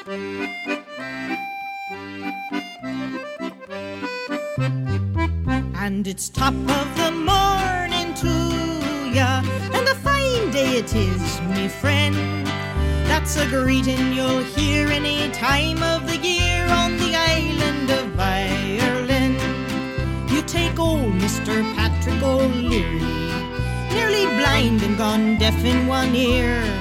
And it's top of the morning to ya, and a fine day it is, me friend. That's a greeting you'll hear any time of the year on the island of Ireland. You take old Mr. Patrick O'Leary, nearly blind and gone deaf in one ear.